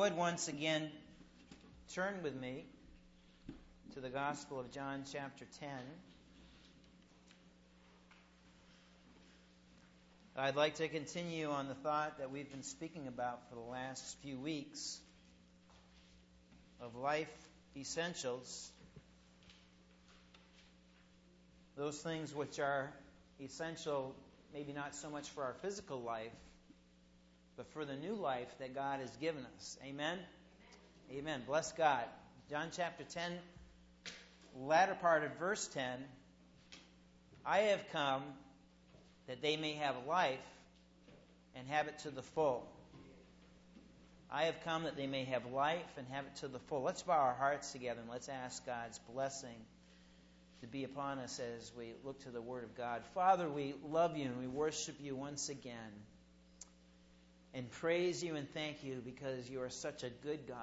would once again turn with me to the Gospel of John chapter 10. I'd like to continue on the thought that we've been speaking about for the last few weeks of life essentials. Those things which are essential, maybe not so much for our physical life, but for the new life that God has given us. Amen? Amen. Bless God. John chapter 10, latter part of verse 10. I have come that they may have life and have it to the full. I have come that they may have life and have it to the full. Let's bow our hearts together and let's ask God's blessing to be upon us as we look to the Word of God. Father, we love you and we worship you once again and praise you and thank you because you are such a good God.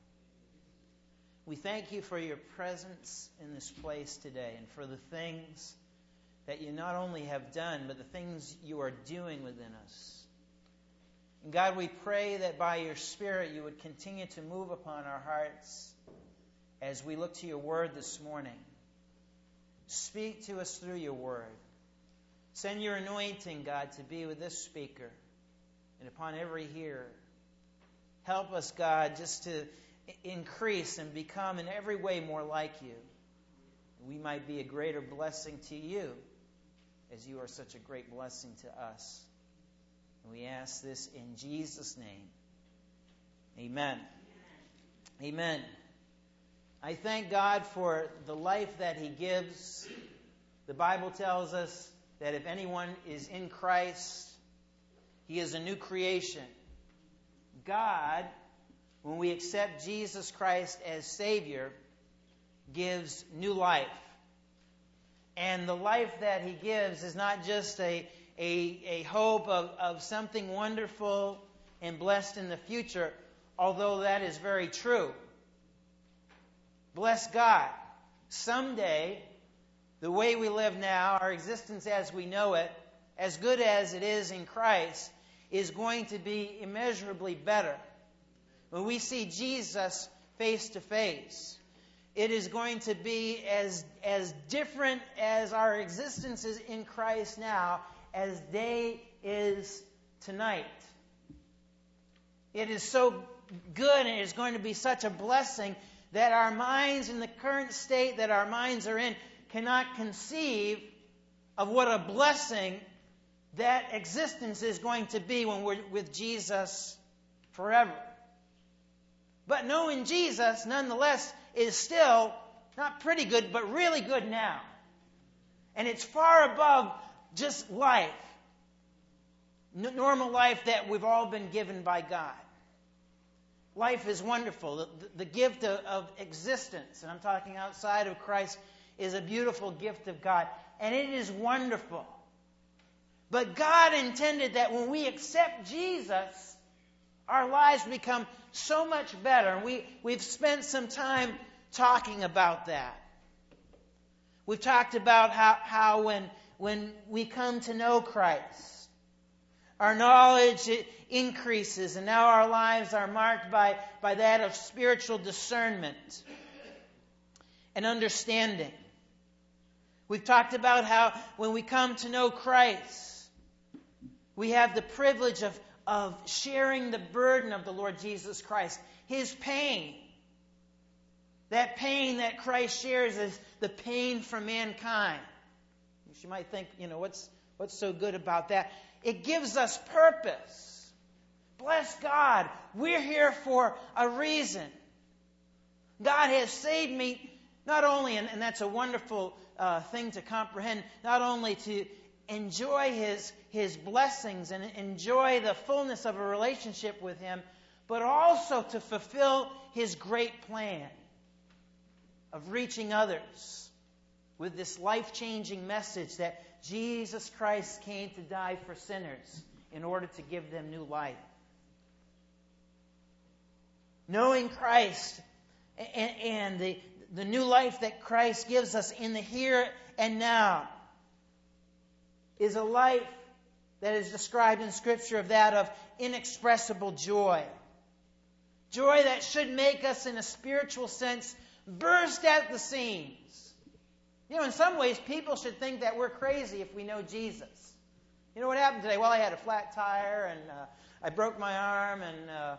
We thank you for your presence in this place today and for the things that you not only have done, but the things you are doing within us. And God, we pray that by your Spirit you would continue to move upon our hearts as we look to your word this morning. Speak to us through your word. Send your anointing, God, to be with this speaker and upon every hearer. Help us, God, just to increase and become in every way more like you. We might be a greater blessing to you as you are such a great blessing to us. And we ask this in Jesus' name. Amen. Amen. I thank God for the life that he gives. The Bible tells us that if anyone is in Christ, he is a new creation. God, when we accept Jesus Christ as Savior, gives new life. And the life that he gives is not just a hope of something wonderful and blessed in the future, although that is very true. Bless God. Someday, the way we live now, our existence as we know it, as good as it is in Christ, is going to be immeasurably better. When we see Jesus face to face, it is going to be as different as our existence is in Christ now as day is tonight. It is so good and it is going to be such a blessing that our minds, in the current state that our minds are in, cannot conceive of what a blessing that existence is going to be when we're with Jesus forever. But knowing Jesus, nonetheless, is still not pretty good, but really good now. And it's far above just life, normal life that we've all been given by God. Life is wonderful. The gift of existence, and I'm talking outside of Christ, is a beautiful gift of God. And it is wonderful. But God intended that when we accept Jesus, our lives become so much better. And we've spent some time talking about that. We've talked about how when we come to know Christ, our knowledge increases, and now our lives are marked by that of spiritual discernment and understanding. We've talked about how when we come to know Christ, we have the privilege of sharing the burden of the Lord Jesus Christ, his pain. That pain that Christ shares is the pain for mankind. You might think, what's so good about that? It gives us purpose. Bless God. We're here for a reason. God has saved me not only, and that's a wonderful thing to comprehend, not only to enjoy his blessings and enjoy the fullness of a relationship with him, but also to fulfill his great plan of reaching others with this life-changing message that Jesus Christ came to die for sinners in order to give them new life. Knowing Christ and the new life that Christ gives us in the here and now is a life that is described in Scripture of that of inexpressible joy. Joy that should make us, in a spiritual sense, burst at the seams. You know, in some ways, people should think that we're crazy if we know Jesus. You know what happened today? Well, I had a flat tire, and I broke my arm, and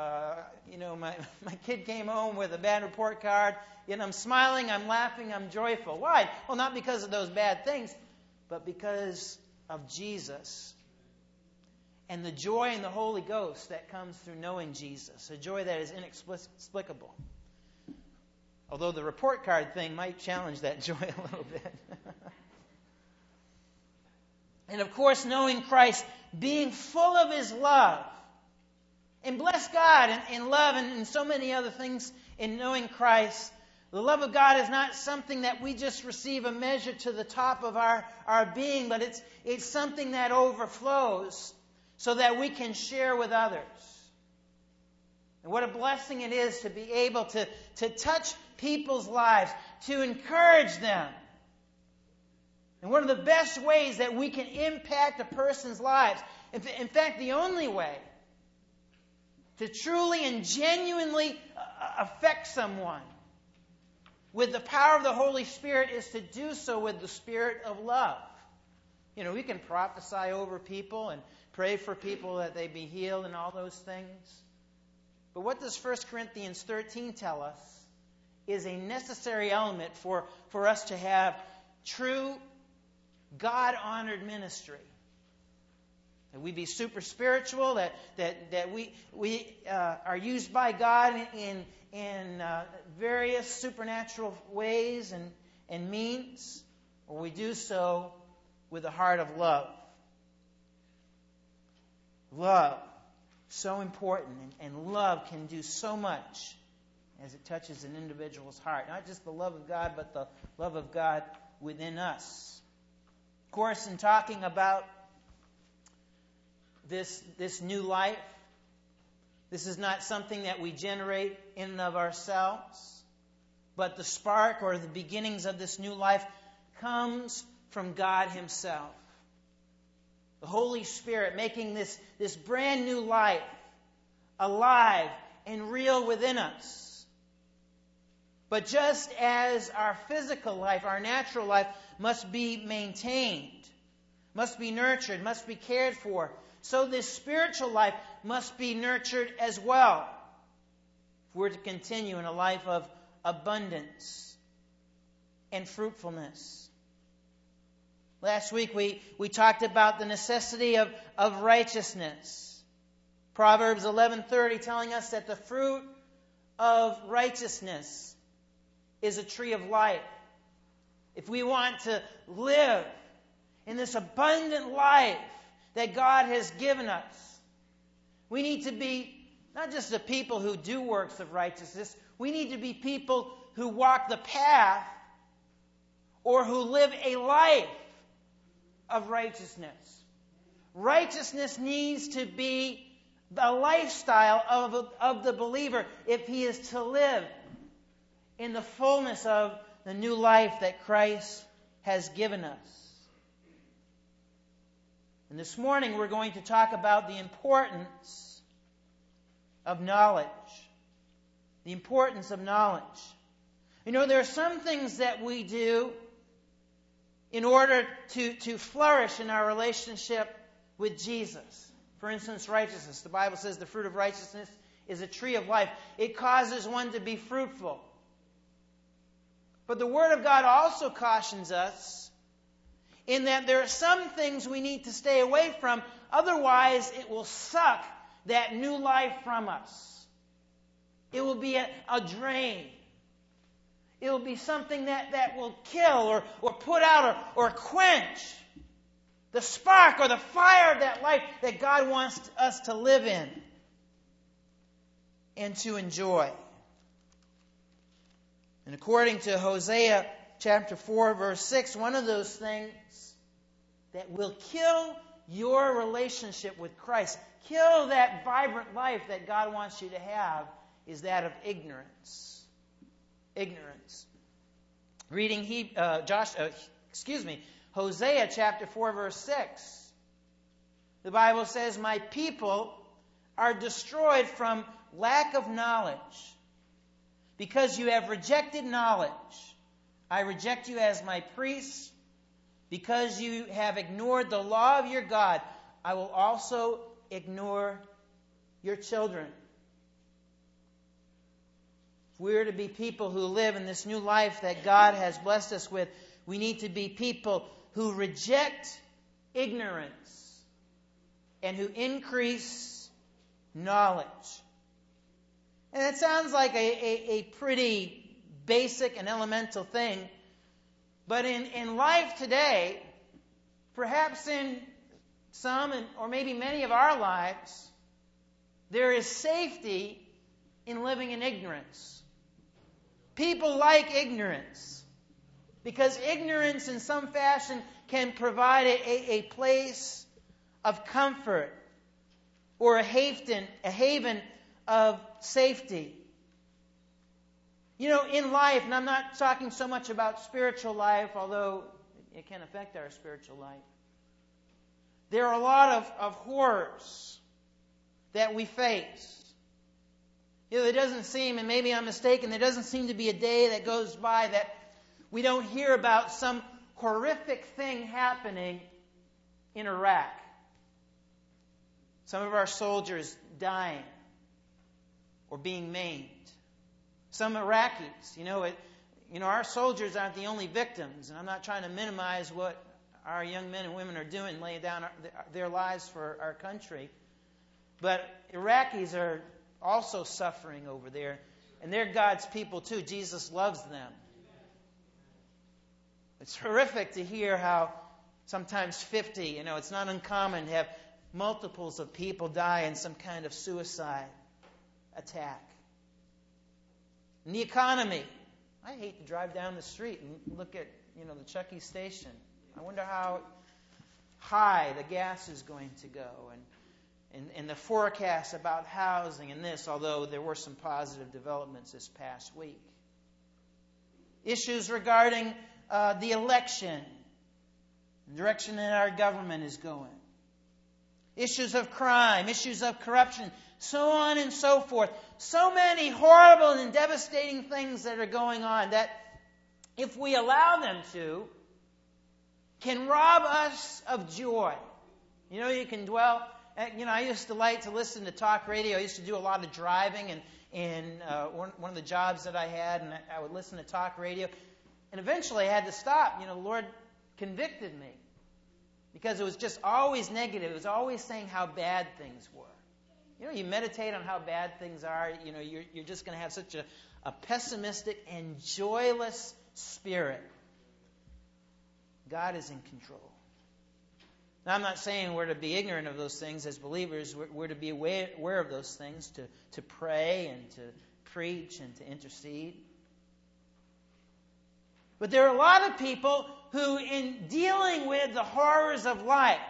my kid came home with a bad report card. Yet I'm smiling, I'm laughing, I'm joyful. Why? Well, not because of those bad things, but because of Jesus and the joy in the Holy Ghost that comes through knowing Jesus, a joy that is inexplicable. Although the report card thing might challenge that joy a little bit. And of course, knowing Christ, being full of His love. And bless God in love and in so many other things in knowing Christ. The love of God is not something that we just receive a measure to the top of our being, but it's something that overflows so that we can share with others. And what a blessing it is to be able to touch people's lives, to encourage them. And one of the best ways that we can impact a person's lives, in fact, the only way to truly and genuinely affect someone with the power of the Holy Spirit is to do so with the spirit of love. You know, we can prophesy over people and pray for people that they be healed and all those things. But what does 1 Corinthians 13 tell us is a necessary element for us to have true God-honored ministry. That we be super spiritual, that we are used by God in various supernatural ways and means, or we do so with a heart of love. Love, so important, and love can do so much as it touches an individual's heart. Not just the love of God, but the love of God within us. Of course, in talking about this new life, this is not something that we generate in and of ourselves, but the spark or the beginnings of this new life comes from God Himself. The Holy Spirit making this brand new life alive and real within us. But just as our physical life, our natural life, must be maintained, must be nurtured, must be cared for, so this spiritual life must be nurtured as well if we're to continue in a life of abundance and fruitfulness. Last week we talked about the necessity of righteousness. Proverbs 11:30 telling us that the fruit of righteousness is a tree of life. If we want to live in this abundant life that God has given us, we need to be not just the people who do works of righteousness, we need to be people who walk the path or who live a life of righteousness. Righteousness needs to be the lifestyle of the believer if he is to live in the fullness of the new life that Christ has given us. And this morning we're going to talk about the importance of knowledge. The importance of knowledge. You know, there are some things that we do in order to flourish in our relationship with Jesus. For instance, righteousness. The Bible says the fruit of righteousness is a tree of life. It causes one to be fruitful. But the Word of God also cautions us in that there are some things we need to stay away from. Otherwise, it will suck that new life from us. It will be a drain. It will be something that will kill or put out or quench the spark or the fire of that life that God wants us to live in and to enjoy. And according to Hosea chapter 4, verse 6, one of those things that will kill your relationship with Christ, kill that vibrant life that God wants you to have, is that of ignorance. Ignorance. Reading Hosea chapter 4, verse 6. The Bible says, "My people are destroyed from lack of knowledge. Because you have rejected knowledge, I reject you as my priest. Because you have ignored the law of your God, I will also ignore your children. If we are to be people who live in this new life that God has blessed us with, we need to be people who reject ignorance and who increase knowledge. And it sounds like a pretty basic and elemental thing. But in life today, perhaps in some or maybe many of our lives, there is safety in living in ignorance. People like ignorance because ignorance in some fashion can provide a place of comfort or a haven of safety. You know, in life, and I'm not talking so much about spiritual life, although it can affect our spiritual life. There are a lot of horrors that we face. You know, there doesn't seem, and maybe I'm mistaken, there doesn't seem to be a day that goes by that we don't hear about some horrific thing happening in Iraq. Some of our soldiers dying or being maimed. Some Iraqis, our soldiers aren't the only victims, and I'm not trying to minimize what our young men and women are doing, laying down their lives for our country. But Iraqis are also suffering over there, and they're God's people too. Jesus loves them. It's horrific to hear how sometimes 50, it's not uncommon to have multiples of people die in some kind of suicide attack. And the economy. I hate to drive down the street and look at, the Chucky station. I wonder how high the gas is going to go. And the forecast about housing and this, although there were some positive developments this past week. Issues regarding the election, the direction that our government is going. Issues of crime, issues of corruption, so on and so forth. So many horrible and devastating things that are going on that, if we allow them to, can rob us of joy. You can dwell. I used to like to listen to talk radio. I used to do a lot of driving, and one of the jobs that I had, and I would listen to talk radio. And eventually I had to stop. The Lord convicted me because it was just always negative. It was always saying how bad things were. You meditate on how bad things are, you're just going to have such a pessimistic and joyless spirit. God is in control. Now, I'm not saying we're to be ignorant of those things as believers. We're to be aware of those things, to pray and to preach and to intercede. But there are a lot of people who, in dealing with the horrors of life,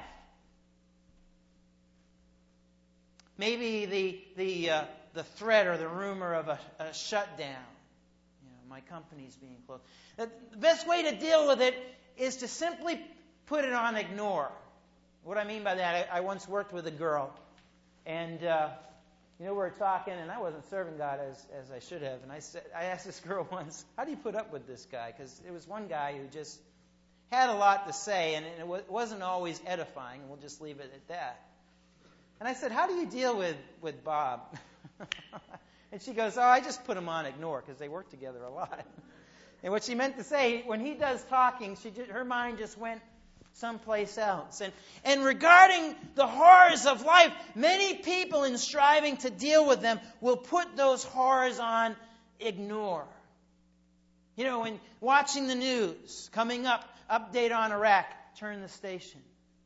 maybe the threat or the rumor of a shutdown, my company's being closed. The best way to deal with it is to simply put it on ignore. What I mean by that, I once worked with a girl, and we were talking, and I wasn't serving God as I should have. And I asked this girl once, "How do you put up with this guy?" Because it was one guy who just had a lot to say, and it wasn't always edifying. And we'll just leave it at that. And I said, "How do you deal with Bob?" And she goes, "Oh, I just put him on ignore because they work together a lot." And what she meant to say, when he does talking, her mind just went someplace else. And regarding the horrors of life, many people, in striving to deal with them, will put those horrors on ignore. When watching the news, coming up, update on Iraq, turn the station.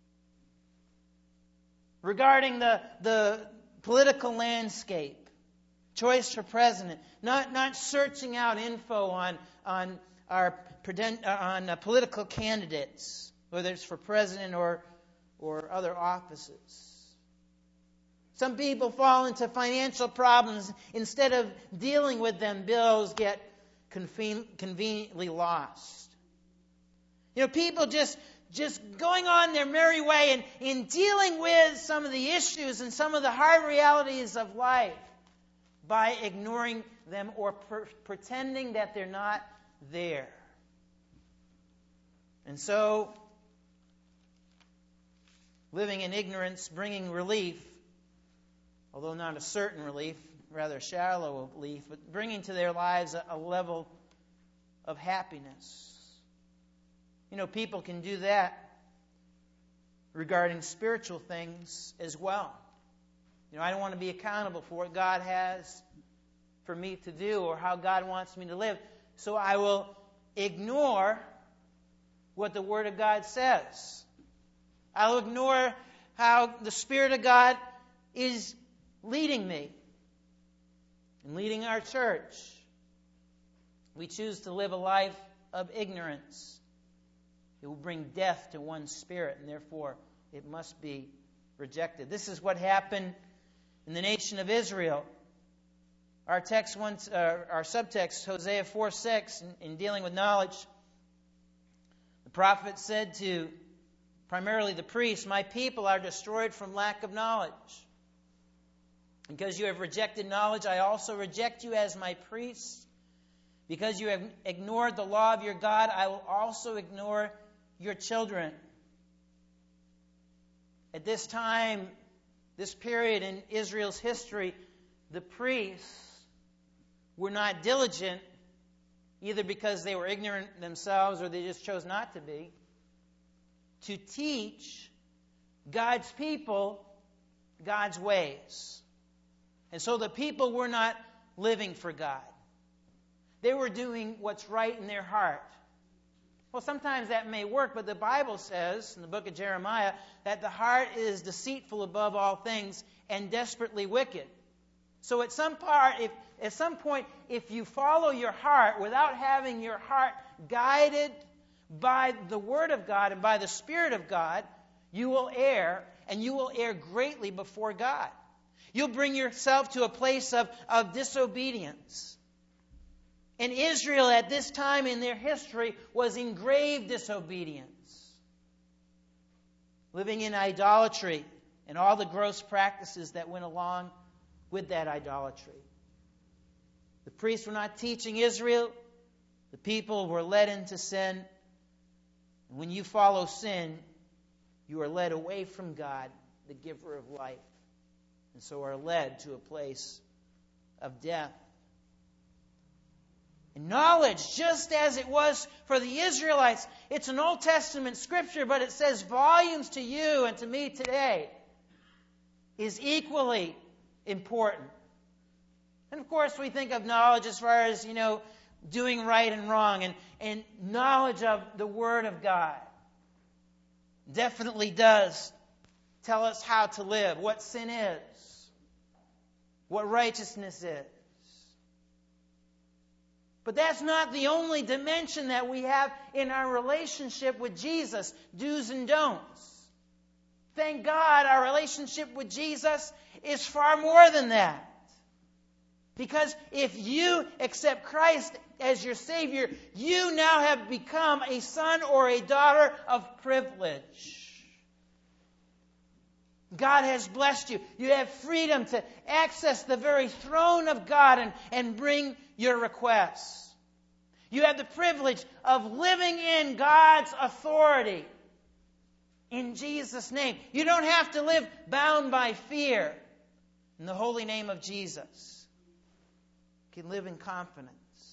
Regarding the political landscape, choice for president, not searching out info on political candidates, whether it's for president or other offices. Some people fall into financial problems. Instead of dealing with them, bills get conveniently lost. People just going on their merry way and in dealing with some of the issues and some of the hard realities of life. by ignoring them or pretending that they're not there. And so, living in ignorance, bringing relief, although not a certain relief, rather shallow relief, but bringing to their lives a level of happiness. You know, people can do that regarding spiritual things as well. You know, I don't want to be accountable for what God has for me to do or how God wants me to live. So I will ignore what the Word of God says. I'll ignore how the Spirit of God is leading me and leading our church. We choose to live a life of ignorance. It will bring death to one's spirit, and therefore it must be rejected. This is what happened in the nation of Israel. Our subtext, Hosea 4:6, in dealing with knowledge, the prophet said to primarily the priests, "My people are destroyed from lack of knowledge. Because you have rejected knowledge, I also reject you as my priests. Because you have ignored the law of your God, I will also ignore your children." At this time, this period in Israel's history, the priests were not diligent, either because they were ignorant themselves or they just chose not to be, to teach God's people God's ways. And so the people were not living for God. They were doing what's right in their heart. Well, sometimes that may work, but the Bible says in the book of Jeremiah that the heart is deceitful above all things and desperately wicked. So at some point, if you follow your heart without having your heart guided by the Word of God and by the Spirit of God, you will err, and you will err greatly before God. You'll bring yourself to a place of disobedience. And Israel at this time in their history was in grave disobedience, living in idolatry and all the gross practices that went along with that idolatry. The priests were not teaching Israel. The people were led into sin. And when you follow sin, you are led away from God, the giver of life, and so are led to a place of death. And knowledge, just as it was for the Israelites, it's an Old Testament scripture, but it says volumes to you and to me today, is equally important. And of course, we think of knowledge as far as, doing right and wrong, and knowledge of the Word of God definitely does tell us how to live, what sin is, what righteousness is. But that's not the only dimension that we have in our relationship with Jesus, do's and don'ts. Thank God our relationship with Jesus is far more than that. Because if you accept Christ as your Savior, you now have become a son or a daughter of privilege. God has blessed you. You have freedom to access the very throne of God and bring your requests. You have the privilege of living in God's authority in Jesus' name. You don't have to live bound by fear in the holy name of Jesus. You can live in confidence.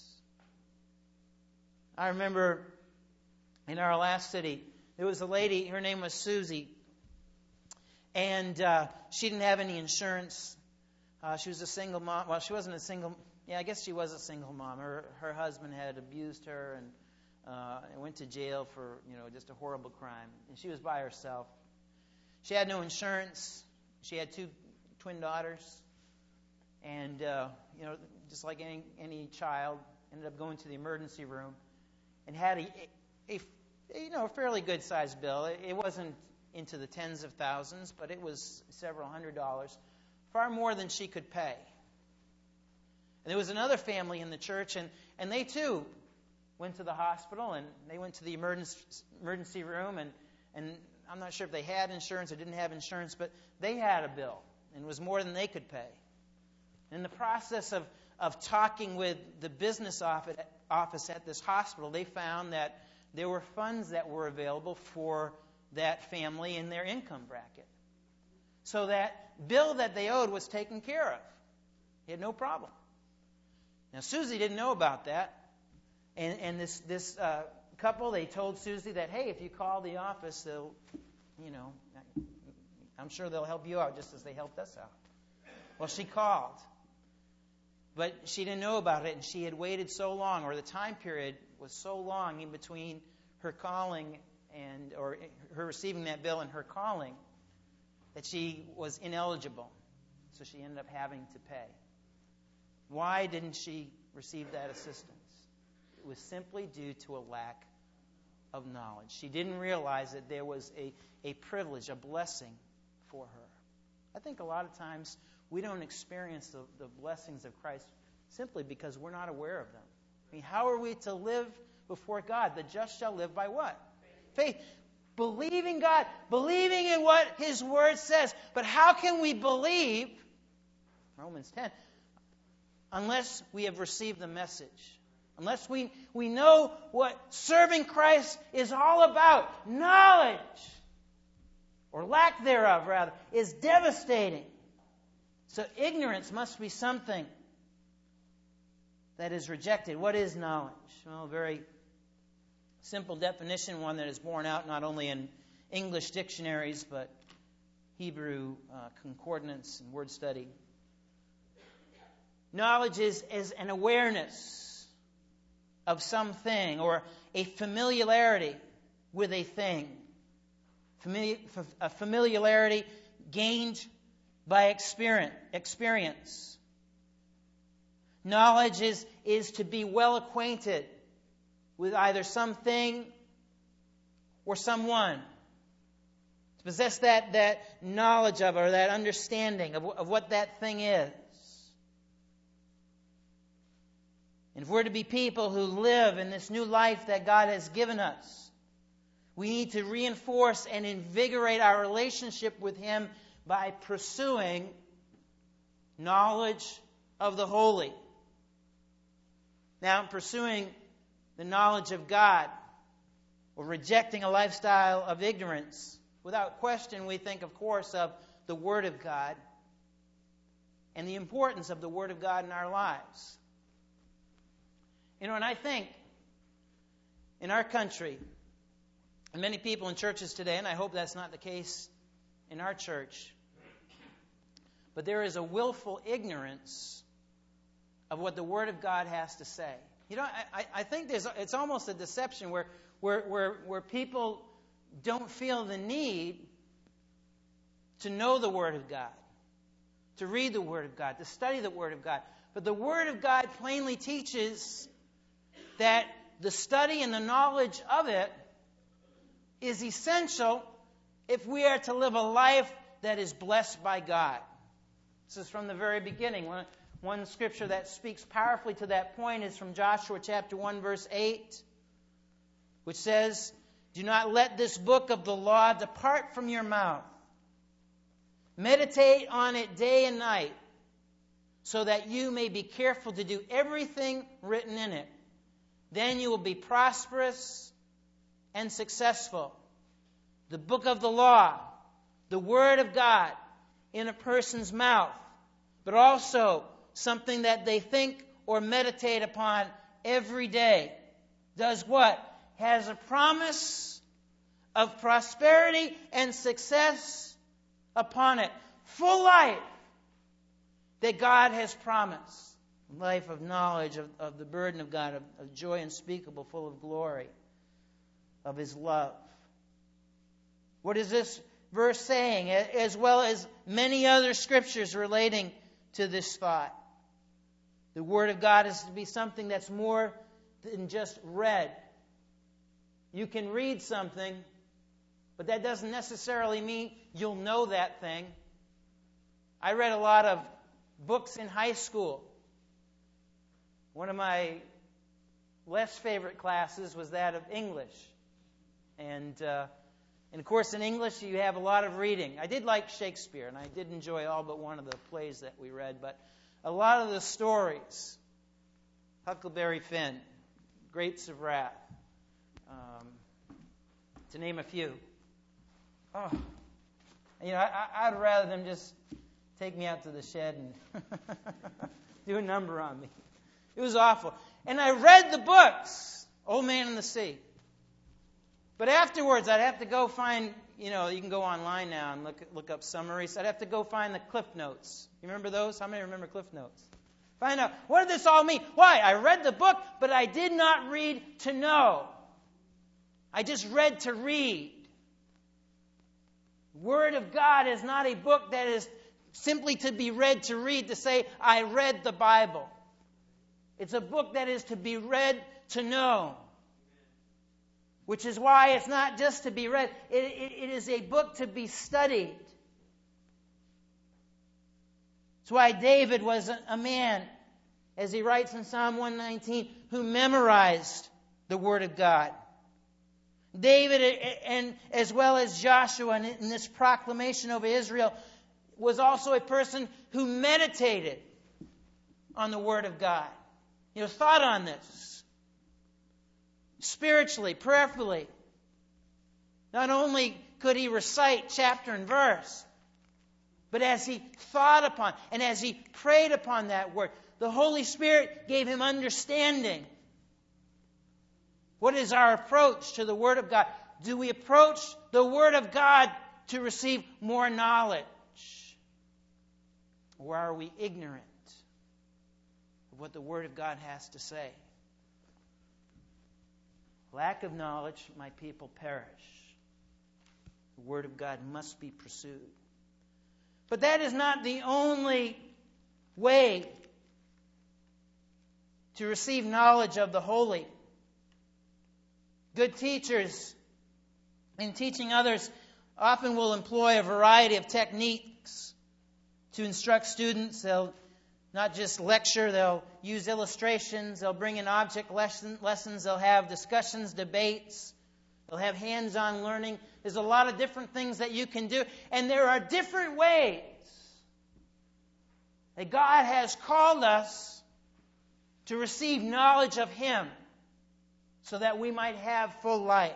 I remember in our last city, there was a lady, her name was Susie, and she didn't have any insurance. She was a single mom. Well, she wasn't a single. Yeah, I guess she was a single mom. Her husband had abused her and went to jail for just a horrible crime. And she was by herself. She had no insurance. She had 2 twin daughters, and just like any child, ended up going to the emergency room and had a fairly good sized bill. It wasn't into the tens of thousands, but it was several $100s, far more than she could pay. And there was another family in the church, and they too went to the hospital, and they went to the emergency room, and I'm not sure if they had insurance or didn't have insurance, but they had a bill, and it was more than they could pay. In the process of talking with the business office at this hospital, they found that there were funds that were available for that family in their income bracket. So that bill that they owed was taken care of. He had no problem. Now, Susie didn't know about that. And this couple, they told Susie that, hey, if you call the office, they'll, I'm sure they'll help you out just as they helped us out. Well, she called. But she didn't know about it, and she had waited so long, or the time period was so long in between her calling or her receiving that bill and her calling, that she was ineligible. So she ended up having to pay. Why didn't she receive that assistance? It was simply due to a lack of knowledge. She didn't realize that there was a privilege, a blessing for her. I think a lot of times we don't experience the blessings of Christ simply because we're not aware of them. I mean, how are we to live before God? The just shall live by what? Faith. Believing God, believing in what His Word says. But how can we believe, Romans 10, unless we have received the message? Unless we know what serving Christ is all about. Knowledge, or lack thereof, rather, is devastating. So ignorance must be something that is rejected. What is knowledge? Well, a very simple definition, one that is borne out not only in English dictionaries, but Hebrew concordance and word study. Knowledge is an awareness of something, or a familiarity with a thing. A familiarity gained by experience. Knowledge is to be well acquainted with either something or someone. To possess that knowledge of, or that understanding of what that thing is. And if we're to be people who live in this new life that God has given us, we need to reinforce and invigorate our relationship with Him by pursuing knowledge of the holy. Now, pursuing the knowledge of God, or rejecting a lifestyle of ignorance, without question, we think, of course, of the Word of God and the importance of the Word of God in our lives. And I think in our country, and many people in churches today, and I hope that's not the case in our church, but there is a willful ignorance of what the Word of God has to say. I think it's almost a deception where people don't feel the need to know the Word of God, to read the Word of God, to study the Word of God. But the Word of God plainly teaches that the study and the knowledge of it is essential if we are to live a life that is blessed by God. This is from the very beginning. One scripture that speaks powerfully to that point is from Joshua chapter 1, verse 8, which says, "Do not let this book of the law depart from your mouth. Meditate on it day and night, so that you may be careful to do everything written in it. Then you will be prosperous and successful." The book of the law, the Word of God in a person's mouth, but also something that they think or meditate upon every day, does what? Has a promise of prosperity and success upon it. Full life that God has promised. Life of knowledge, of the burden of God, of joy unspeakable, full of glory, of His love. What is this verse saying? As well as many other scriptures relating to this thought. The Word of God is to be something that's more than just read. You can read something, but that doesn't necessarily mean you'll know that thing. I read a lot of books in high school. One of my less favorite classes was that of English. And of course, in English, you have a lot of reading. I did like Shakespeare, and I did enjoy all but one of the plays that we read. But a lot of the stories, Huckleberry Finn, Grapes of Wrath, to name a few. Oh, I'd rather them just take me out to the shed and do a number on me. It was awful. And I read the books, Old Man and the Sea. But afterwards, I'd have to go find, you can go online now and look up summaries. I'd have to go find the Cliff Notes. You remember those? How many remember Cliff Notes? Find out, what did this all mean? Why? I read the book, but I did not read to know. I just read to read. The Word of God is not a book that is simply to be read to read, to say, I read the Bible. It's a book that is to be read to know. Which is why it's not just to be read. It is a book to be studied. That's why David was a man, as he writes in Psalm 119, who memorized the Word of God. David, and as well as Joshua in this proclamation over Israel, was also a person who meditated on the Word of God. Thought on this. Spiritually, prayerfully. Not only could he recite chapter and verse, but as he thought upon and as he prayed upon that word, the Holy Spirit gave him understanding. What is our approach to the Word of God? Do we approach the Word of God to receive more knowledge? Or are we ignorant of what the Word of God has to say? Lack of knowledge, my people perish. The Word of God must be pursued. But that is not the only way to receive knowledge of the holy. Good teachers, in teaching others, often will employ a variety of techniques to instruct students. They'll not just lecture, they'll use illustrations, they'll bring in object lessons, they'll have discussions, debates, they'll have hands-on learning. There's a lot of different things that you can do. And there are different ways that God has called us to receive knowledge of Him so that we might have full life.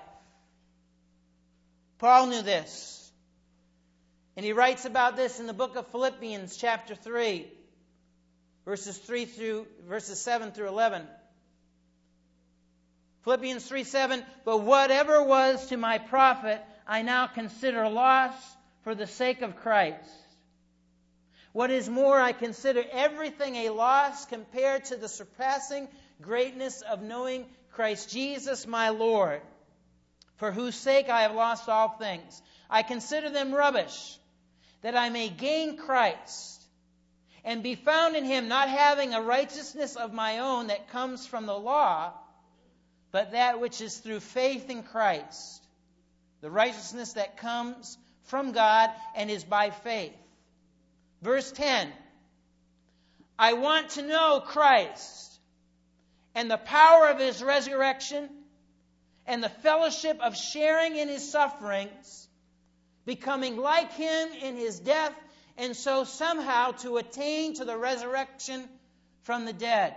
Paul knew this. And he writes about this in the book of Philippians chapter 3, verses 7 through 11. Philippians 3:7, but whatever was to my profit, I now consider loss for the sake of Christ. What is more, I consider everything a loss compared to the surpassing greatness of knowing Christ Jesus my Lord, for whose sake I have lost all things. I consider them rubbish, that I may gain Christ and be found in Him, not having a righteousness of my own that comes from the law, but that which is through faith in Christ, the righteousness that comes from God and is by faith. Verse 10, I want to know Christ and the power of His resurrection and the fellowship of sharing in His sufferings, becoming like Him in His death, and so somehow to attain to the resurrection from the dead.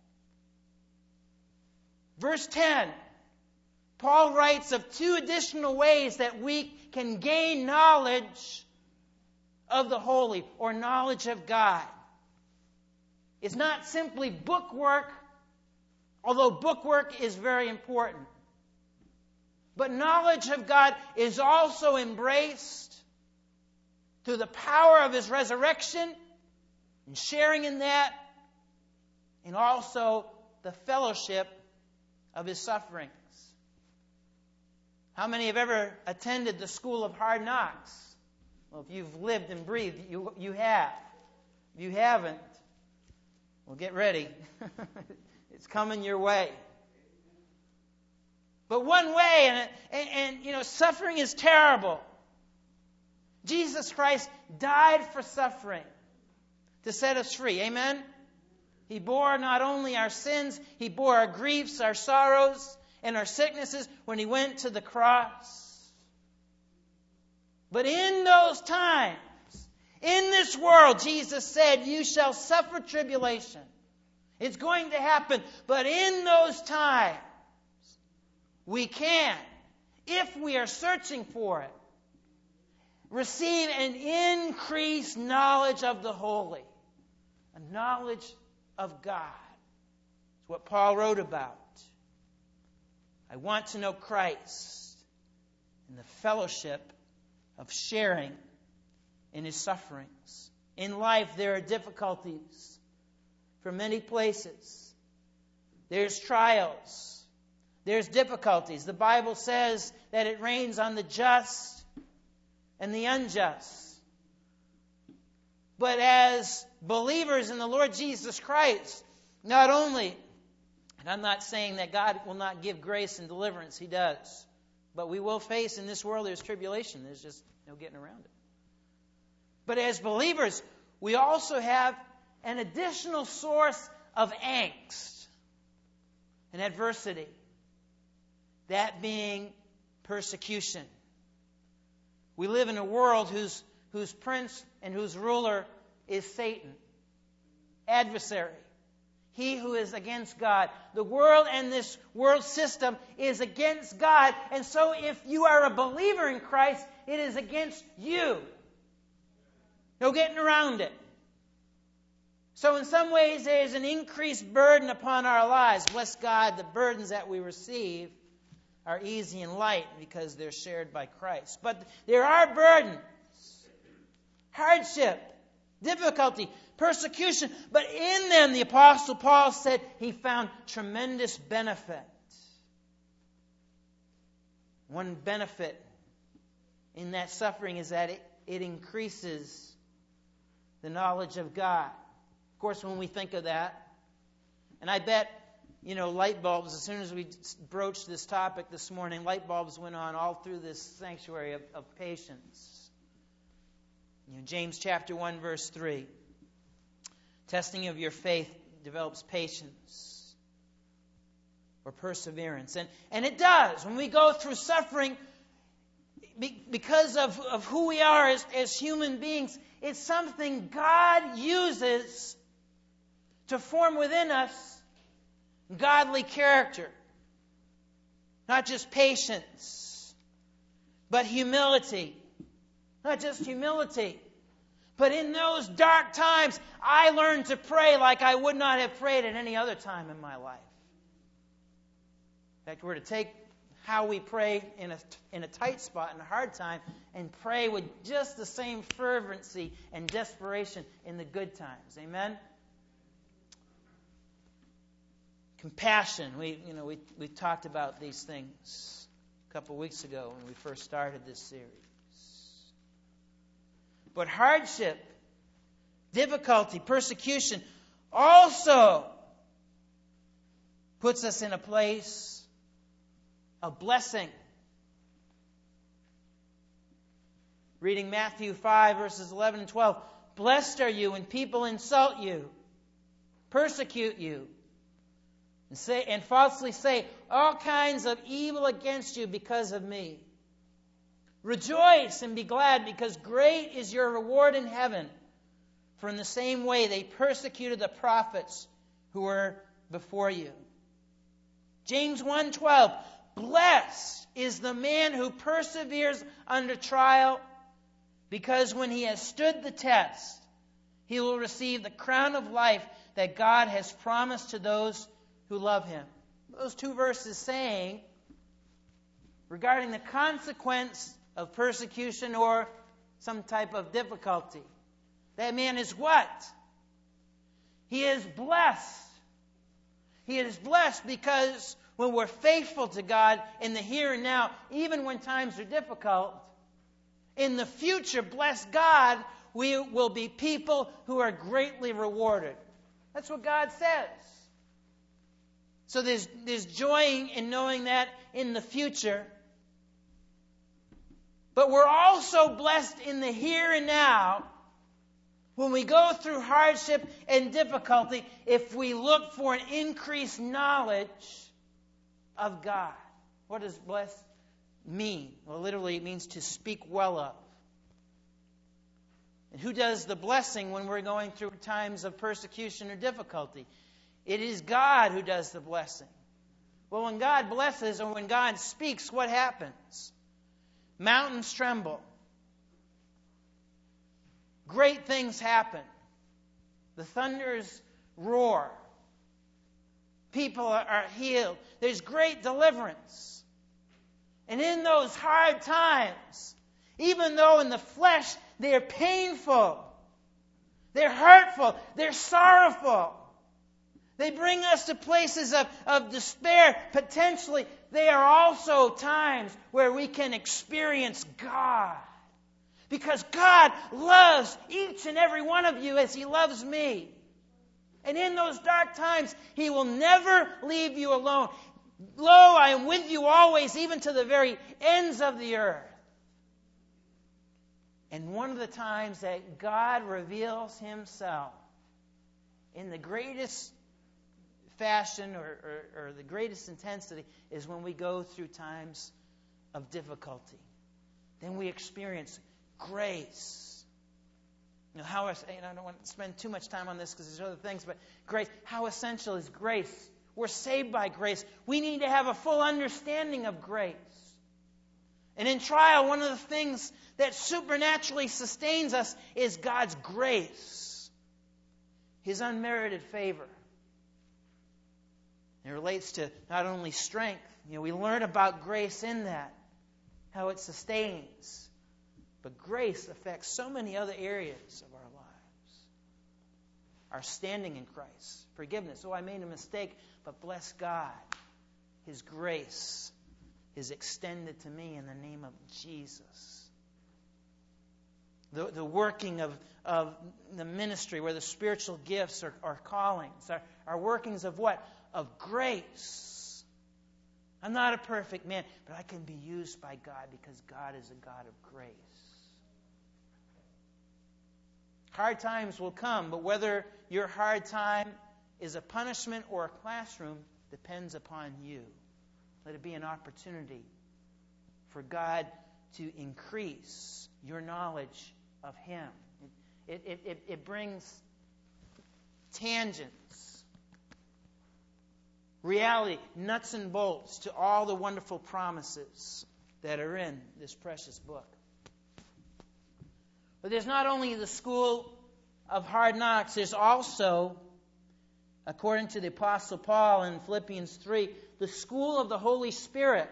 Verse 10, Paul writes of two additional ways that we can gain knowledge of the holy, or knowledge of God. It's not simply bookwork, although bookwork is very important. But knowledge of God is also embraced through the power of His resurrection and sharing in that, and also the fellowship of His sufferings. How many have ever attended the School of Hard Knocks? Well, if you've lived and breathed, you have. If you haven't, well, get ready. It's coming your way. But one way, and suffering is terrible. Jesus Christ died for suffering to set us free. Amen? He bore not only our sins, He bore our griefs, our sorrows, and our sicknesses when He went to the cross. But in those times, In this world, Jesus said, you shall suffer tribulation. It's going to happen. But in those times, we can, if we are searching for it, receive an increased knowledge of the holy, a knowledge of God. It's what Paul wrote about. I want to know Christ and the fellowship of sharing in His sufferings. In life, there are difficulties from many places. There's trials. There's difficulties. The Bible says that it rains on the just and the unjust. But as believers in the Lord Jesus Christ, not only, and I'm not saying that God will not give grace and deliverance, He does. But we will face in this world, there's tribulation. There's just no getting around it. But as believers, we also have an additional source of angst and adversity. That being persecution. We live in a world whose prince and whose ruler is Satan, adversary. He who is against God. The world and this world system is against God. And so if you are a believer in Christ, it is against you. No getting around it. So in some ways there is an increased burden upon our lives. Bless God, the burdens that we receive are easy and light because they're shared by Christ. But there are burdens, hardship, difficulty, persecution. But in them, the Apostle Paul said he found tremendous benefit. One benefit in that suffering is that it increases the knowledge of God. Of course, when we think of that, and I bet, light bulbs, as soon as we broached this topic this morning, light bulbs went on all through this sanctuary of patience. James chapter 1, verse 3. Testing of your faith develops patience or perseverance. And it does. When we go through suffering, because of who we are as human beings, it's something God uses to form within us godly character. Not just patience, but humility. Not just humility, but in those dark times, I learned to pray like I would not have prayed at any other time in my life. In fact, we're to take how we pray in a tight spot, in a hard time, and pray with just the same fervency and desperation in the good times. Amen? Compassion. We talked about these things a couple weeks ago when we first started this series. But hardship, difficulty, persecution also puts us in a place of blessing. Reading Matthew 5, verses 11 and 12. Blessed are you when people insult you, persecute you, and falsely say all kinds of evil against you because of me. Rejoice and be glad, because great is your reward in heaven. For in the same way they persecuted the prophets who were before you. James 1:12. Blessed is the man who perseveres under trial, because when he has stood the test, he will receive the crown of life that God has promised to those who love Him. Those two verses saying, regarding the consequence of persecution or some type of difficulty, that man is what? He is blessed. He is blessed because when we're faithful to God in the here and now, even when times are difficult, in the future, bless God, we will be people who are greatly rewarded. That's what God says. So there's joy in knowing that in the future. But we're also blessed in the here and now when we go through hardship and difficulty if we look for an increased knowledge of God. What does blessed mean? Well, literally it means to speak well of. And who does the blessing when we're going through times of persecution or difficulty? It is God who does the blessing. Well, when God blesses or when God speaks, what happens? Mountains tremble. Great things happen. The thunders roar. People are healed. There's great deliverance. And in those hard times, even though in the flesh they're painful, they're hurtful, they're sorrowful, they bring us to places of despair, potentially, they are also times where we can experience God. Because God loves each and every one of you as He loves me. And in those dark times, He will never leave you alone. Lo, I am with you always, even to the very ends of the earth. And one of the times that God reveals Himself in the greatest fashion or the greatest intensity is when we go through times of difficulty. Then we experience grace. You know, I don't want to spend too much time on this because there's other things, but grace, how essential is grace? We're saved by grace. We need to have a full understanding of grace. And in trial, one of the things that supernaturally sustains us is God's grace, His unmerited favor. It relates to not only strength. You know, we learn about grace in that, how it sustains. But grace affects so many other areas of our lives. Our standing in Christ. Forgiveness. Oh, I made a mistake, but bless God. His grace is extended to me in the name of Jesus. The working of the ministry, where the spiritual gifts are callings, are workings of what? Of grace. I'm not a perfect man, but I can be used by God because God is a God of grace. Hard times will come, but whether your hard time is a punishment or a classroom depends upon you. Let it be an opportunity for God to increase your knowledge of Him. It brings tangents, reality, nuts and bolts to all the wonderful promises that are in this precious book. But there's not only the school of hard knocks, there's also, according to the Apostle Paul in Philippians 3, the school of the Holy Spirit.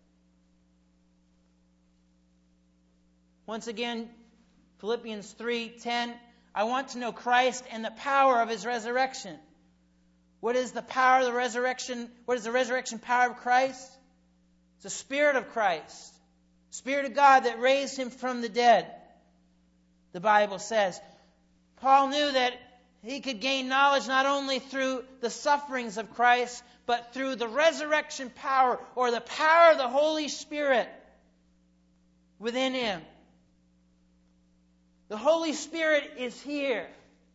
Once again, Philippians 3:10, I want to know Christ and the power of His resurrection. What is the power of the resurrection? What is the resurrection power of Christ? It's the Spirit of Christ. Spirit of God that raised Him from the dead. The Bible says, Paul knew that he could gain knowledge not only through the sufferings of Christ, but through the resurrection power or the power of the Holy Spirit within him. The Holy Spirit is here.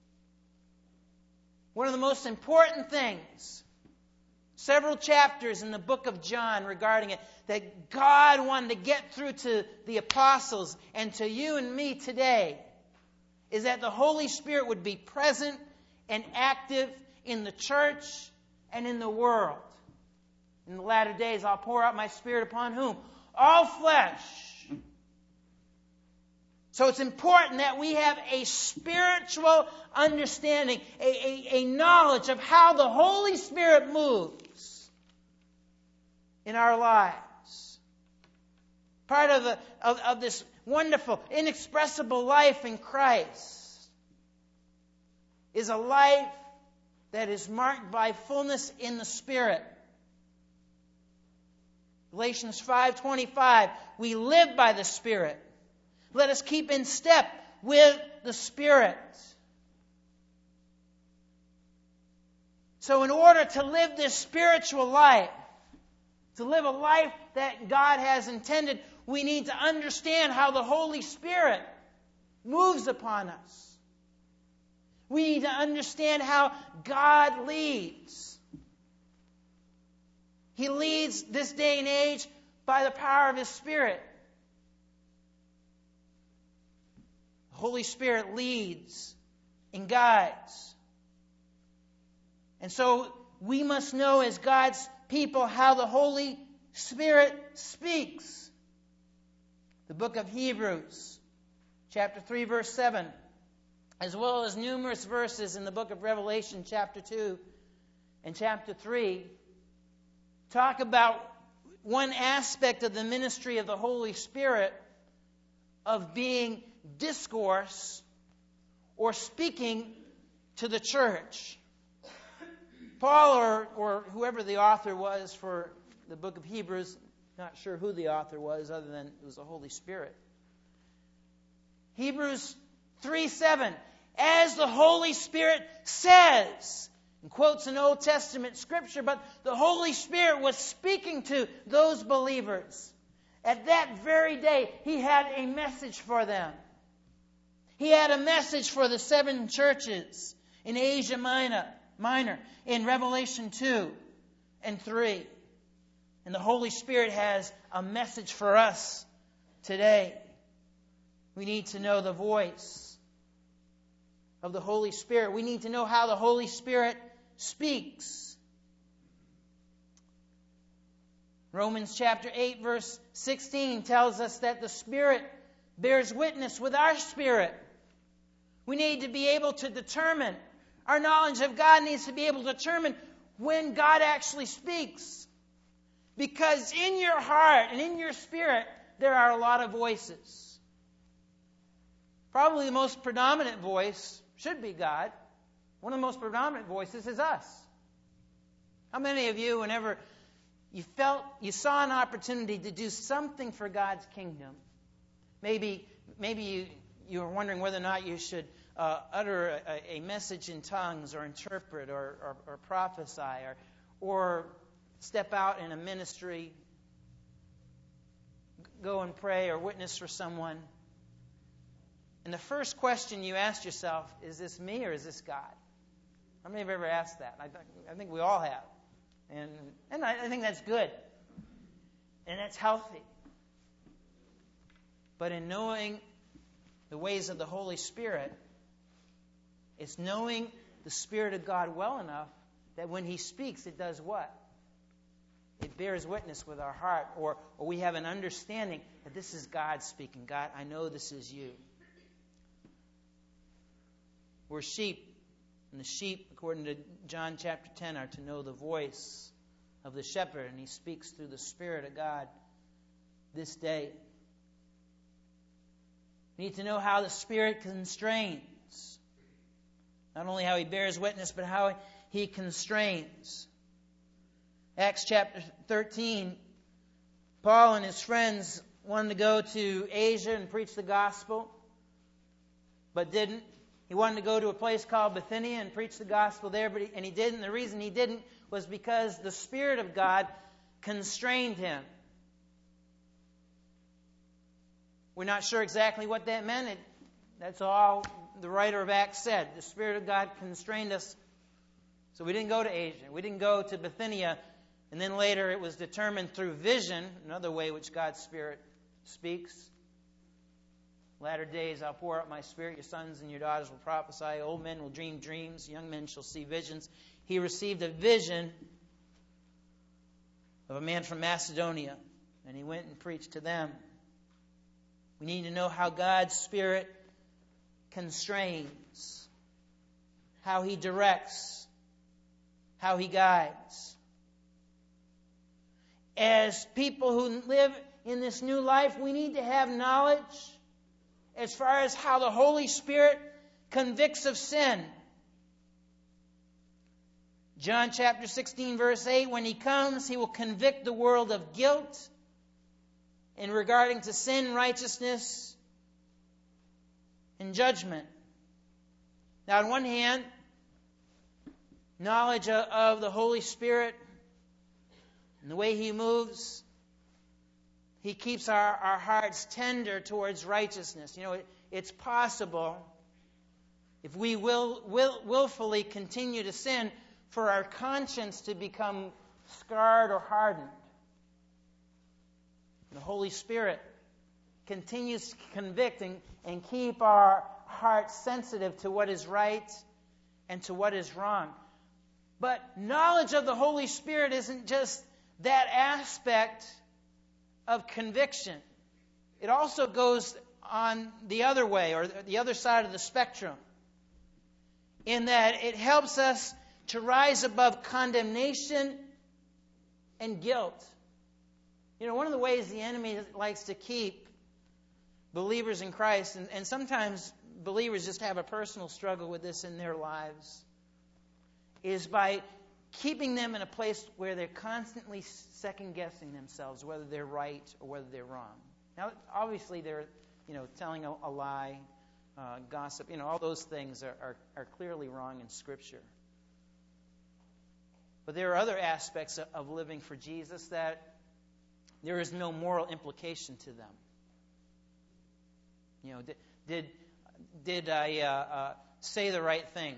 One of the most important things, several chapters in the book of John regarding it, that God wanted to get through to the apostles and to you and me today, is that the Holy Spirit would be present and active in the church and in the world. In the latter days, I'll pour out my Spirit upon whom? All flesh. So it's important that we have a spiritual understanding, a knowledge of how the Holy Spirit moves in our lives. Part of this wonderful, inexpressible life in Christ is a life that is marked by fullness in the Spirit. Galatians 5:25, we live by the Spirit. Let us keep in step with the Spirit. So in order to live this spiritual life, to live a life that God has intended, we need to understand how the Holy Spirit moves upon us. We need to understand how God leads. He leads this day and age by the power of His Spirit. The The Holy Spirit leads and guides. And so we must know as God's people how the Holy Spirit speaks. The book of Hebrews, chapter 3, verse 7, as well as numerous verses in the book of Revelation, chapter 2 and chapter 3, talk about one aspect of the ministry of the Holy Spirit of being discourse or speaking to the church. Paul or whoever the author was for the book of Hebrews, not sure who the author was other than it was the Holy Spirit. Hebrews 3:7, as the Holy Spirit says, and quotes an Old Testament scripture, but the Holy Spirit was speaking to those believers. At that very day, He had a message for them. He had a message for the 7 churches in Asia Minor, in Revelation 2 and 3. And the Holy Spirit has a message for us today. We need to know the voice of the Holy Spirit. We need to know how the Holy Spirit speaks. Romans chapter 8, verse 16 tells us that the Spirit bears witness with our spirit. We need to be able to determine, our knowledge of God needs to be able to determine when God actually speaks. Because in your heart and in your spirit, there are a lot of voices. Probably the most predominant voice should be God. One of the most predominant voices is us. How many of you, whenever you saw an opportunity to do something for God's kingdom, maybe you were wondering whether or not you should utter a message in tongues or interpret or prophesy or step out in a ministry, go and pray or witness for someone. And the first question you asked yourself, is this me or is this God? How many have ever asked that? I think we all have. And I think that's good. And that's healthy. But in knowing the ways of the Holy Spirit, it's knowing the Spirit of God well enough that when He speaks, it does what? It bears witness with our heart, or we have an understanding that this is God speaking. God, I know this is you. We're sheep, and the sheep, according to John chapter 10, are to know the voice of the shepherd, and He speaks through the Spirit of God this day. We need to know how the Spirit constrains. Not only how He bears witness, but how He constrains. Acts chapter 13, Paul and his friends wanted to go to Asia and preach the gospel, but didn't. He wanted to go to a place called Bithynia and preach the gospel there, and he didn't. The reason he didn't was because the Spirit of God constrained him. We're not sure exactly what that meant. That's all the writer of Acts said. The Spirit of God constrained us. So we didn't go to Asia. We didn't go to Bithynia. And then later it was determined through vision, another way which God's Spirit speaks. Latter days I'll pour out my Spirit, your sons and your daughters will prophesy, old men will dream dreams, young men shall see visions. He received a vision of a man from Macedonia, and he went and preached to them. We need to know how God's Spirit constrains, how He directs, how He guides. As people who live in this new life, we need to have knowledge as far as how the Holy Spirit convicts of sin. John chapter 16, verse 8, when He comes, He will convict the world of guilt in regarding to sin, righteousness, and judgment. Now, on one hand, knowledge of the Holy Spirit and the way He moves, He keeps our hearts tender towards righteousness. You know, it's possible, if we willfully continue to sin, for our conscience to become scarred or hardened. The Holy Spirit continues to convict and keep our hearts sensitive to what is right and to what is wrong. But knowledge of the Holy Spirit isn't just that aspect of conviction. It also goes on the other way, or the other side of the spectrum, in that it helps us to rise above condemnation and guilt. You know, one of the ways the enemy likes to keep believers in Christ, and sometimes believers just have a personal struggle with this in their lives, is by keeping them in a place where they're constantly second-guessing themselves, whether they're right or whether they're wrong. Now, obviously, they're, telling a lie, gossip, all those things are clearly wrong in Scripture. But there are other aspects of living for Jesus that there is no moral implication to them. Did I say the right thing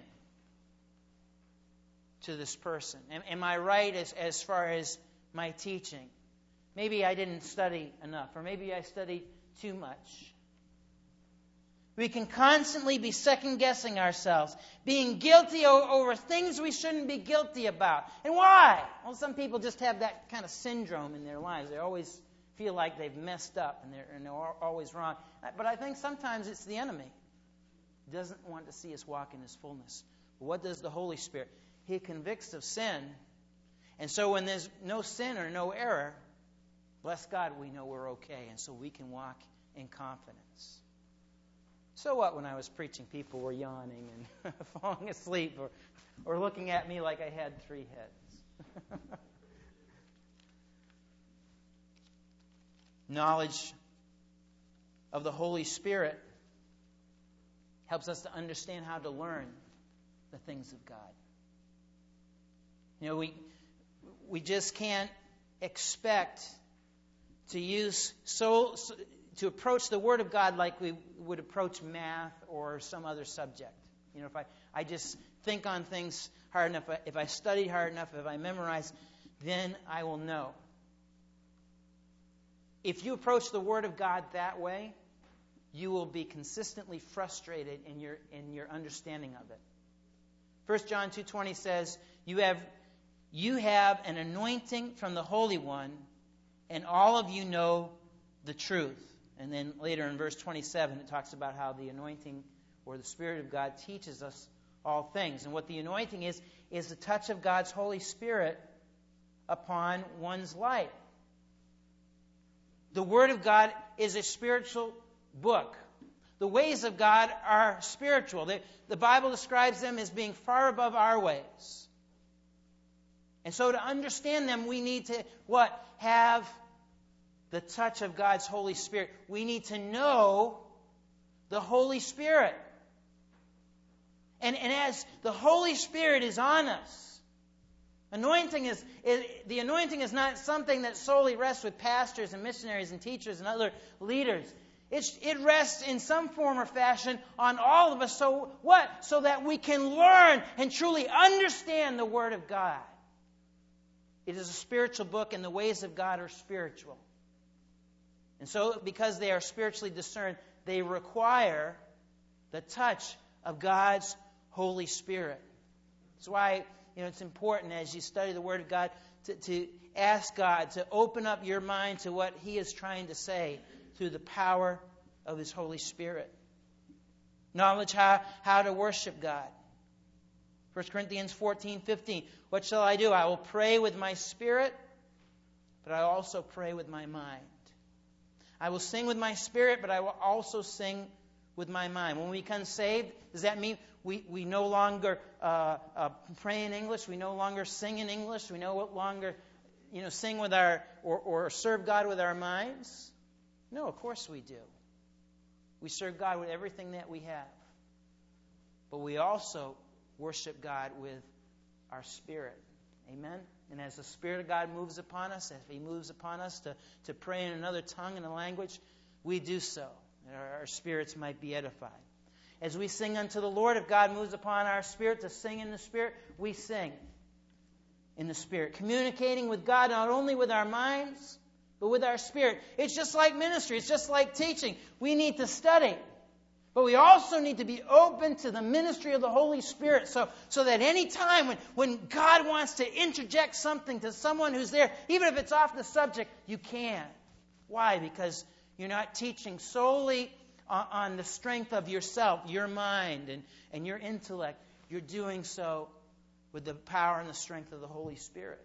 to this person? Am I right as far as my teaching? Maybe I didn't study enough, or maybe I studied too much. We can constantly be second-guessing ourselves, being guilty over things we shouldn't be guilty about. And why? Well, some people just have that kind of syndrome in their lives. They always feel like they've messed up and they're always wrong. But I think sometimes it's the enemy. He doesn't want to see us walk in His fullness. But what does the Holy Spirit? He convicts of sin. And so when there's no sin or no error, bless God, we know we're okay. And so we can walk in confidence. So what when I was preaching, people were yawning and falling asleep or looking at me like I had 3 heads? Knowledge of the Holy Spirit helps us to understand how to learn the things of God. We just can't expect to approach the Word of God like we would approach math or some other subject. If I just think on things hard enough, if I study hard enough, if I memorize, then I will know. If you approach the Word of God that way, you will be consistently frustrated in your understanding of it. 1 John 2:20 says, You have an anointing from the Holy One, and all of you know the truth. And then later in verse 27, it talks about how the anointing or the Spirit of God teaches us all things. And what the anointing is the touch of God's Holy Spirit upon one's life. The Word of God is a spiritual book. The ways of God are spiritual. The Bible describes them as being far above our ways. And so to understand them, we need to, have the touch of God's Holy Spirit. We need to know the Holy Spirit. And as the Holy Spirit is on us, the anointing is not something that solely rests with pastors and missionaries and teachers and other leaders. It rests in some form or fashion on all of us. So what? So that we can learn and truly understand the Word of God. It is a spiritual book, and the ways of God are spiritual. And so, because they are spiritually discerned, they require the touch of God's Holy Spirit. That's why it's important as you study the Word of God to ask God to open up your mind to what He is trying to say through the power of His Holy Spirit. Knowledge how to worship God. 1 Corinthians 14:15. What shall I do? I will pray with my spirit, but I also pray with my mind. I will sing with my spirit, but I will also sing with my mind. When we become saved, does that mean we no longer pray in English? We no longer sing in English? We no longer sing with or serve God with our minds? No, of course we do. We serve God with everything that we have. But we also worship God with our spirit. Amen? And as the Spirit of God moves upon us, if He moves upon us to pray in another tongue and a language, we do so, that our spirits might be edified. As we sing unto the Lord, if God moves upon our spirit to sing in the Spirit, we sing in the Spirit. Communicating with God not only with our minds, but with our spirit. It's just like ministry. It's just like teaching. We need to study. But we also need to be open to the ministry of the Holy Spirit so that any time when God wants to interject something to someone who's there, even if it's off the subject, you can. Why? Because you're not teaching solely on the strength of yourself, your mind, and your intellect. You're doing so with the power and the strength of the Holy Spirit.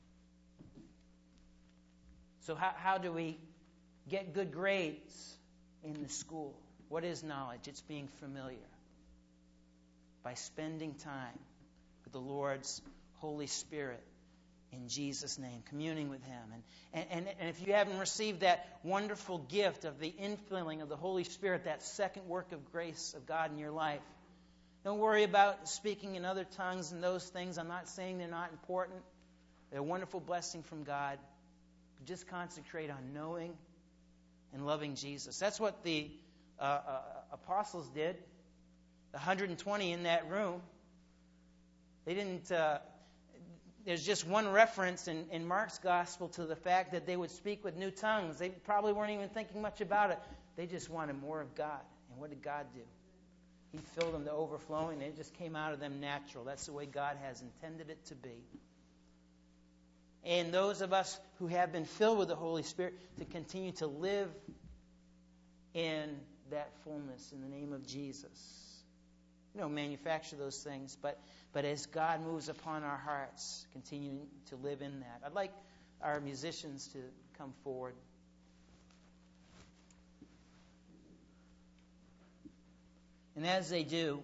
So how do we get good grades in the school? What is knowledge? It's being familiar by spending time with the Lord's Holy Spirit in Jesus' name, communing with Him. And if you haven't received that wonderful gift of the infilling of the Holy Spirit, that second work of grace of God in your life, don't worry about speaking in other tongues and those things. I'm not saying they're not important. They're a wonderful blessing from God. Just concentrate on knowing and loving Jesus. That's what the apostles did. The 120 in that room. They didn't. There's just one reference in Mark's gospel to the fact that they would speak with new tongues. They probably weren't even thinking much about it. They just wanted more of God. And what did God do? He filled them to overflowing, and it just came out of them natural. That's the way God has intended it to be. And those of us who have been filled with the Holy Spirit to continue to live in that fullness in the name of Jesus. You don't manufacture those things, but as God moves upon our hearts, continue to live in that. I'd like our musicians to come forward. And as they do,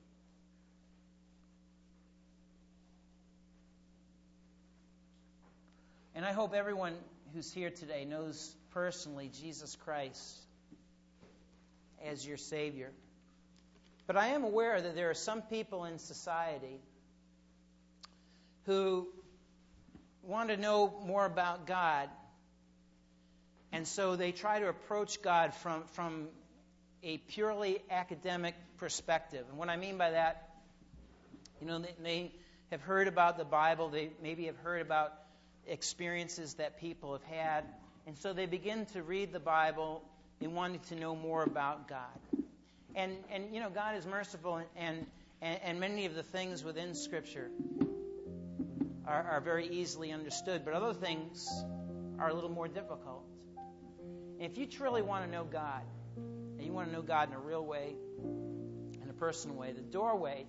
and I hope everyone who's here today knows personally Jesus Christ as your Savior. But I am aware that there are some people in society who want to know more about God, and so they try to approach God from a purely academic perspective. And what I mean by that, they have heard about the Bible, they maybe have heard about experiences that people have had, and so they begin to read the Bible. They wanted to know more about God. And God is merciful, and many of the things within Scripture are very easily understood, but other things are a little more difficult. And if you truly want to know God, and you want to know God in a real way, in a personal way, the doorway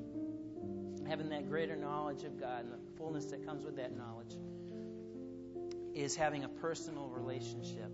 to having that greater knowledge of God and the fullness that comes with that knowledge is having a personal relationship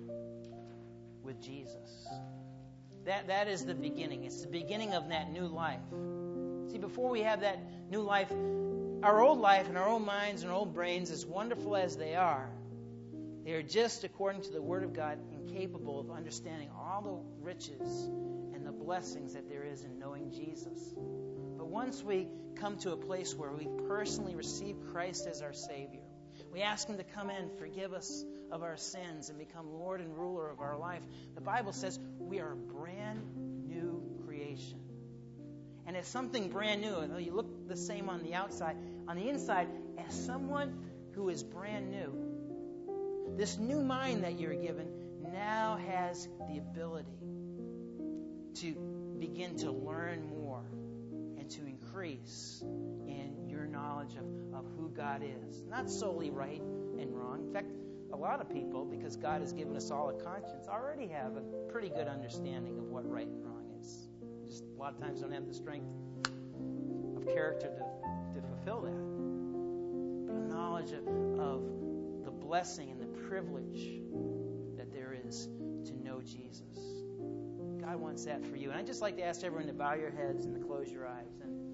with Jesus. That is the beginning. It's the beginning of that new life. See, before we have that new life, our old life and our own minds and our old brains, as wonderful as they are just, according to the Word of God, incapable of understanding all the riches and the blessings that there is in knowing Jesus. But once we come to a place where we personally receive Christ as our Savior, we ask Him to come in, forgive us of our sins, and become Lord and ruler of our life. The Bible says we are a brand new creation. And as something brand new, though you look the same on the outside, on the inside, as someone who is brand new, this new mind that you're given now has the ability to begin to learn more and to increase in your knowledge of who God is. Not solely right and wrong. In fact, a lot of people, because God has given us all a conscience, already have a pretty good understanding of what right and wrong is. Just a lot of times don't have the strength of character to fulfill that. But a knowledge of the blessing and the privilege that there is to know Jesus. God wants that for you. And I'd just like to ask everyone to bow your heads and to close your eyes.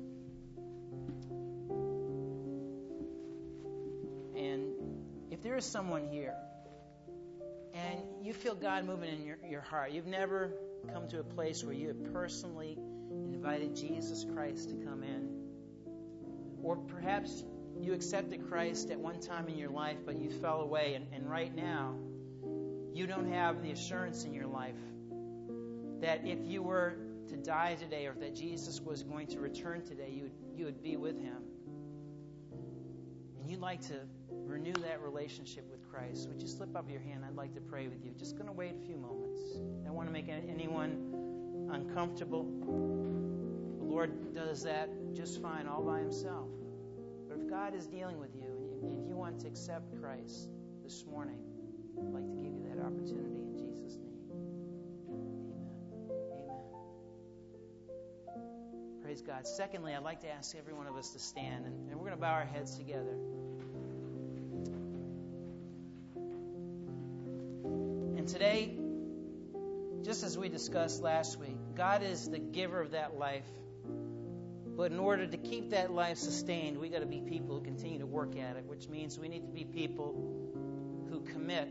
And if there is someone here and you feel God moving in your heart, you've never come to a place where you have personally invited Jesus Christ to come in, or perhaps you accepted Christ at one time in your life, but you fell away, and right now you don't have the assurance in your life that if you were to die today, or that Jesus was going to return today, you would be with Him. and you'd like to renew that relationship with Christ, would you slip up your hand? I'd like to pray with you. Just going to wait a few moments. I don't want to make anyone uncomfortable. The Lord does that just fine all by himself. But if God is dealing with you and you want to accept Christ this morning, I'd like to give you that opportunity in Jesus' name. Amen. Amen. Praise God. Secondly, I'd like to ask every one of us to stand, and we're going to bow our heads together. And today, just as we discussed last week, God is the giver of that life. But in order to keep that life sustained, we got to be people who continue to work at it, which means we need to be people who commit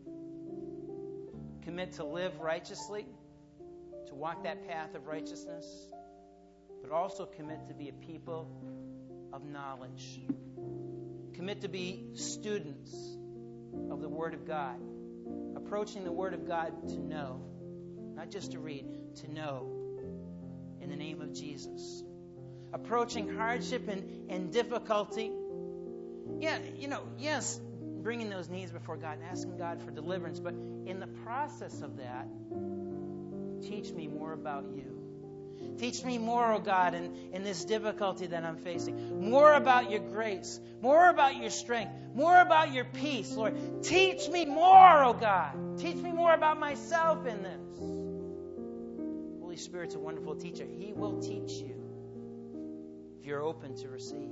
to live righteously, to walk that path of righteousness, but also commit to be a people of knowledge. Commit to be students of the Word of God, approaching the Word of God to know, not just to read, to know in the name of Jesus. Approaching hardship and difficulty. Yeah, yes, bringing those needs before God and asking God for deliverance. But in the process of that, teach me more about you. Teach me more, oh God, in this difficulty that I'm facing. More about your grace. More about your strength. More about your peace, Lord. Teach me more, oh God. Teach me more about myself in this. Holy Spirit's a wonderful teacher. He will teach you if you're open to receive.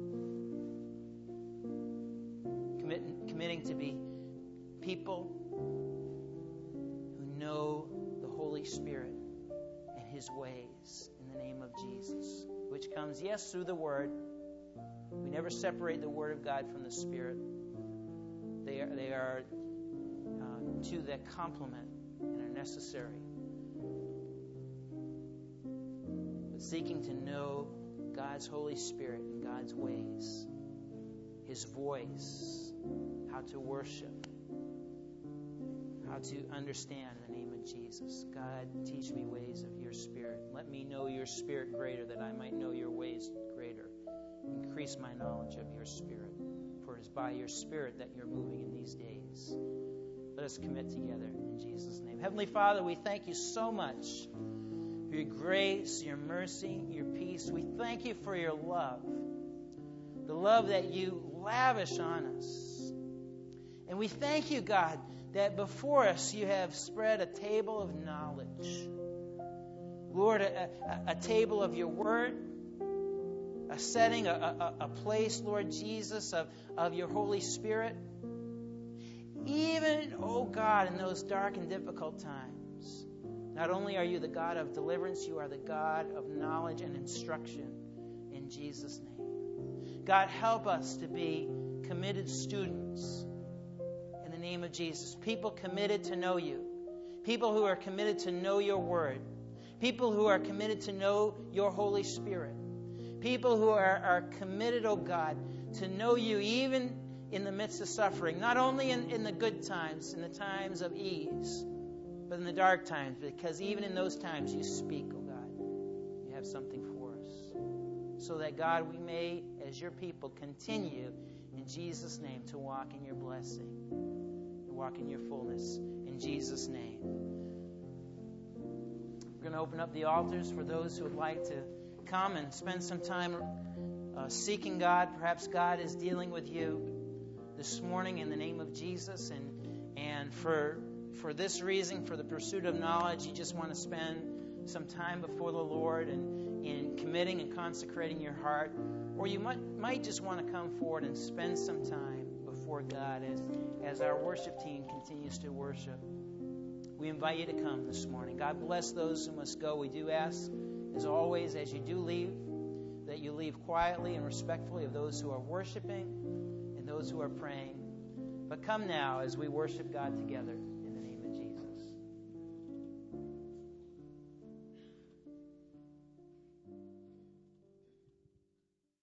Committing to be people who know the Holy Spirit and His ways in the name of Jesus, which comes, yes, through the Word. We never separate the Word of God from the Spirit. They are two that complement and are necessary. But seeking to know God's Holy Spirit and God's ways, His voice, how to worship, how to understand in the name of Jesus. God, teach me ways of your Spirit. Let me know your Spirit greater, that I might know your ways greater. Increase my knowledge of your Spirit, for it is by your Spirit that you're moving in these days. Let us commit together in Jesus' name. Heavenly Father, we thank you so much for your grace, your mercy, your peace. We thank you for your love, the love that you lavish on us. And we thank you, God, that before us you have spread a table of knowledge. Lord, a table of your word, a setting, a place, Lord Jesus, of your Holy Spirit. Even, oh God, in those dark and difficult times, not only are you the God of deliverance, you are the God of knowledge and instruction in Jesus' name. God, help us to be committed students in the name of Jesus. People committed to know you. People who are committed to know your word. People who are committed to know your Holy Spirit. People who are committed, oh God, to know you even in the midst of suffering. Not only in the good times, in the times of ease, but in the dark times. Because even in those times you speak, oh God. You have something for us. So that, God, we may, as your people, continue in Jesus' name to walk in your blessing. To walk in your fullness. In Jesus' name. We're going to open up the altars for those who would like to come and spend some time seeking God. Perhaps God is dealing with you this morning in the name of Jesus. And for this reason, for the pursuit of knowledge, you just want to spend some time before the Lord and in committing and consecrating your heart. Or you might just want to come forward and spend some time before God as our worship team continues to worship. We invite you to come this morning. God bless those who must go. We do ask, as always, as you do leave, that you leave quietly and respectfully of those who are worshiping and those who are praying. But come now as we worship God together.